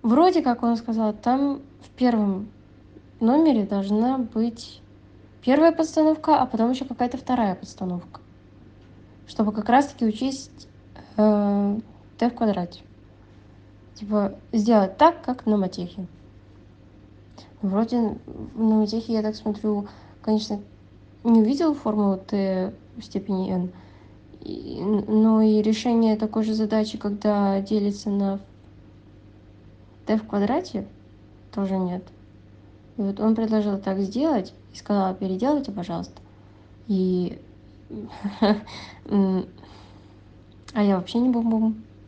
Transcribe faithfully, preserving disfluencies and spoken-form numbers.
вроде как он сказал, там в первом номере должна быть первая подстановка, а потом еще какая-то вторая подстановка, чтобы как раз-таки учесть э, t в квадрате. Типа сделать так, как на матехе. Вроде на матехе, я так смотрю, конечно, не увидел формулу t в степени n, и, но и решение такой же задачи, когда делится на t в квадрате, тоже нет. И вот он предложил так сделать и сказал: переделайте, пожалуйста. И а я вообще не бум-бум.